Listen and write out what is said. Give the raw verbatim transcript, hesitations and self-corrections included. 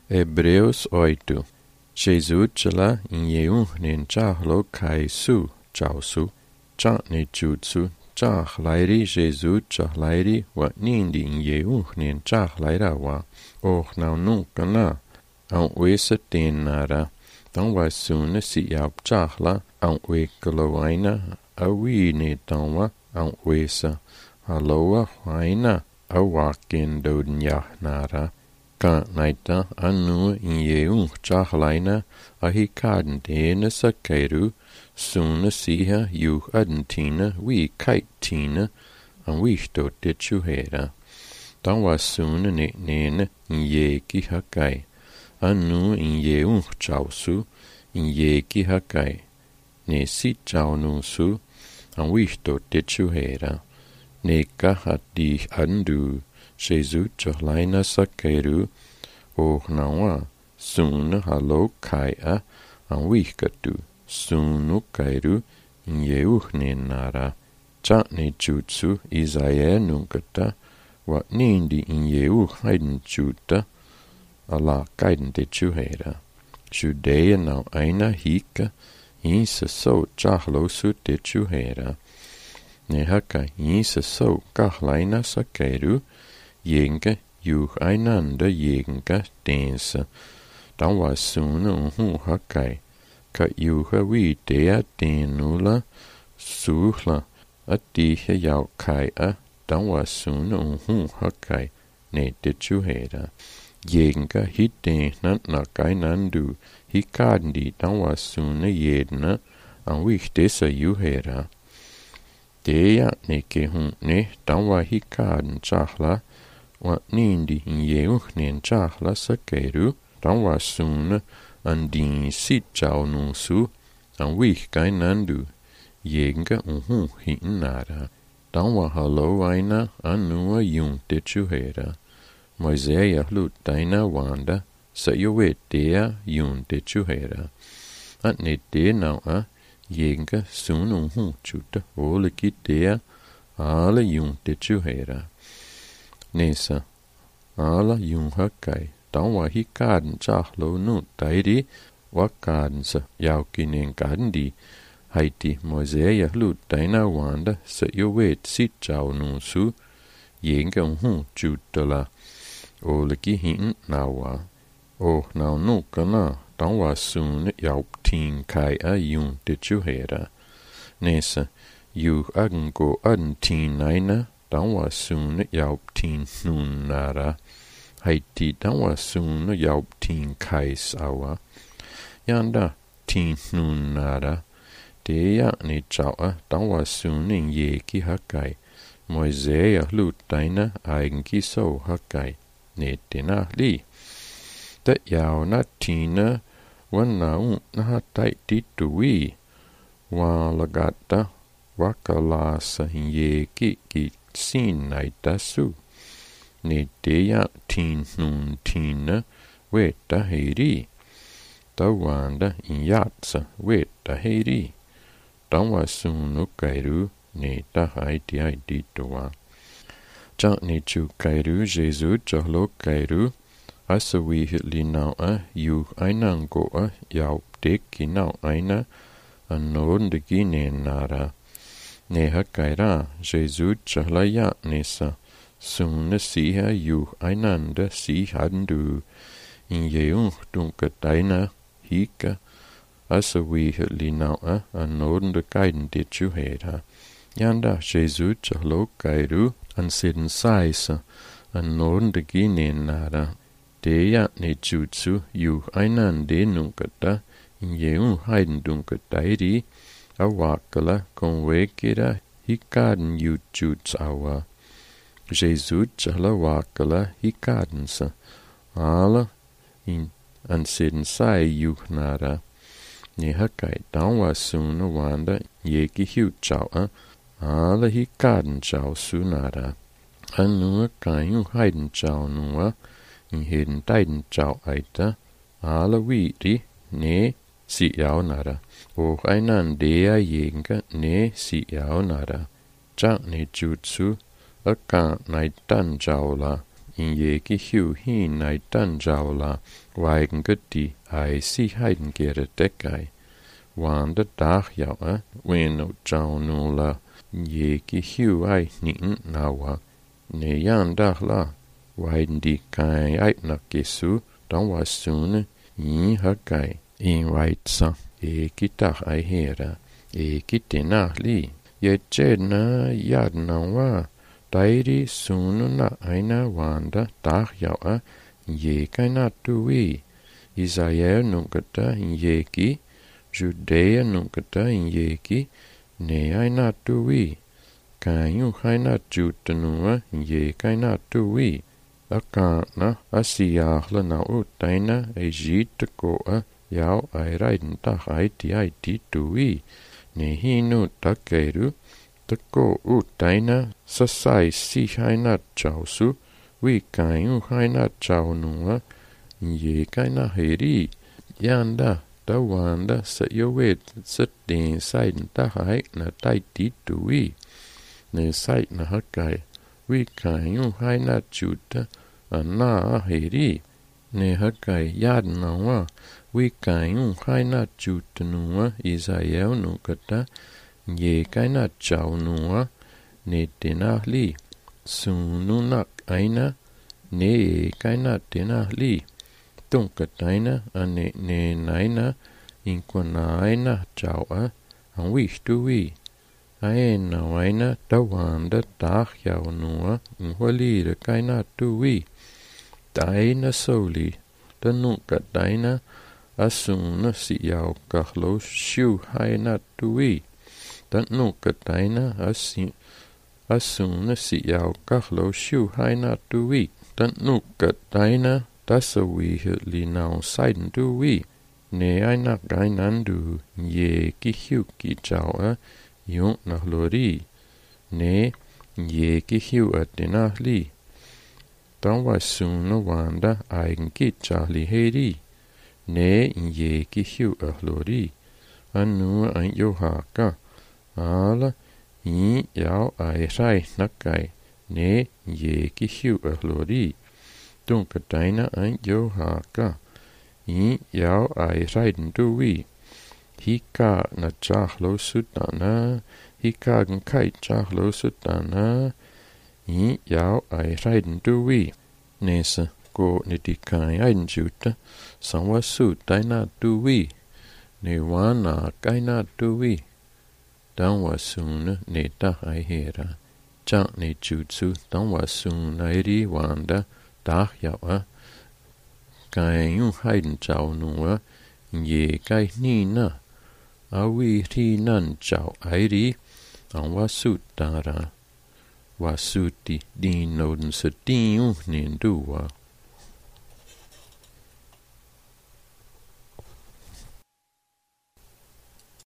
Hebreus oito. Jesus cela in yeun nen chahlo kai su chausu. Cha ne jutsu chah lairi Jesus chah lairi wa nindi in yeun nen chah laira wa. Och nau nunca na. An wesa ten nara. Dan wa sune si yap chahla an we kalowaina a wi ne tanwa an wesa. Aloa waina a wakin doden nara. Ka naita anu in yeun chahleina a hi kaden dene sa keiru sune siha ju adentina wi kaitina an wi sto ditchu hera. Dan was sune ne nene in yeki hakai. Anu in yeun chausu in yeki hakai. Ne si chaunu su an wi sto ditchu hera. Ne ka hat di andu Jesus chahleina sakeru o nawa sun halo kaia an wikatu sunu kairu in yeuhne nara cha ne jutsu Isaiah nunkata wa nindi in yeu haiden juta ala kaiden de chuhera Judea now aina hika insa so chahlo su de chuhera ne haka insa so kahlaina sakeru Jenga ju einander jenga dense. Dan var sune unhu hakai. Ka juha vi dea denula suhla. At dihe jau kai a. Dan var sune unhu hakai. Ne det juhera. Jenga hit denan na kainandu. Hikandi dan var sune jedna. An vich dessa juhera. Dea ne ke hun ne. Dan var hikaden chahla. Wa nindi in yeun chahla sakeru, dan was sune an din sit chau nun su, an wich kainandu, jenga unhu hin nara. Dan wa hallo aina an nua jung de chuhera. Moisea lut daina wanda, sa yo wet dea jung de chuhera. At ne de nau a, jenga sun unhu chuta, ole ki dea, ala jung de chuhera. Nesa, ala jung hakai, dan wa hi kaden chahlo nu tairi, wa kaden sa yaukinen kaden di, haiti Mosea lut daina wanda sa yo wet sit chau nu su, jenga unhu jutala, oleki hin nawa. Oh nau nu kana, dan wa sune yaup tin kai a jung de chuhera. Nesa, ju agen go aden tin naina, dan var sune jaup tin nun nara. Haiti dan var sune jaup tin kais awa. Yanda tin nun nara. Dea ne chaua dan var sune jeki hakai. Moisea lut daina eigenki so hakai. Ne dena li. Da jau na tina wana un na tai titui. Wa lagata wakalasa jeki ki sin naita su. Ne dea tin nun tina weta heiri. Da wanda in yatsa weta heiri. Dan wa sunu kairu ne ta haiti haiti toa. Cha ne chu kairu Jesu chahlo kairu. Asa wi hitli nau a yu ainan go a yaup deki nau aina an non de gine nara. Ne hakaira Jesu chahlaya nesa sune siha ju einander si handu in jeung dunke deina hika asa wi li naua an noden de gaiden dit juhera. Yanda Jesu chahlo kairu an siden saisa an noden de gine nara. Dea ne jutsu ju einande nunkata in jeung heiden dunke deiri a wakala kon wekira hikaden ju juts awa. Jesu chala wakala hikadensa. Ala in an siden sai juhnara. Ne hakai dan wa suna wanda yeki hiu chaua. Ala hikaden chau sunara. Anua kainu heiden chau nua. In heden deiden chau aita. Ala wiri ne si yau nara. Och einan dea jenga ne si yau nara. Cha ne jutsu a ka nai tan jaula in je ki hiu hin ai tan jau la waigen gutti ai si heiden gere dekai. Wanda dag jau a wen o jau nu la je ki hiu ai nin nawa. Ne yan dag la waiden di kai ai na kesu dan was soon in hakai in waitsa e kitach ai hera e kitena li ye chena yad na wa dairi sunu na aina wanda dag jau a ye kai na tuwi Israel nunkata in ye ki Judea nunkata in ye ki ne aina tuwi kainu haina jutanua in ye kai na tuwi akana asiahla na utaina e jita koa yau ai raiden ta haiti haiti tuwi ne hinu takeru tako utaina sasai si haina chausu wi kainu haina chaunua ye kaina heri yanda tawanda sa yowet satin saiden ta hai na taiti tuwi ne sait na hakai wi kainu haina chuta ana heri ne hakai yad na wa wi kainu haina chuta nuwa Israel nukata ye kaina chau nuwa ne tena li sunu nak aina ne kaina tena li tunkataina ane ne naina inkwana aina chau a an wish tu wi aena waina tawanda dag jau nuwa nwalire kaina tuwi taina soli tanuka taina asuna si jau kahlo shiu haina tuwi tanuka taina asi asuna si jau kahlo shiu haina tuwi tanuka taina tasawi li nau saiden tuwi ne aina gainandu ye ki hiu ki jau a Yung na hlori ne ye ki hiu atena li tan wa sunu wanda aigen ki chali heri ne ye ki hiu a hlori anu an yo haka ala i yao ai rai nakai ne ye ki hiu a hlori tung kataina an yo haka i yao ai rai nduwi Hika na chahlo sutana, hika gan kai chahlo sutana, i yao ai raiden duwi. Nesa go ne di kai aiden juta, sanwa sutai na duwi, ne wana kai na duwi. Dan wa suna ne ta ai hera, chang ne jutsu, dan wa suna iri wanda, dah yao a. Kai yung haiden chao nuwa, ye kai ni na. Awi ri nan chau airi an wasutara wasuti din noden sa din nin duwa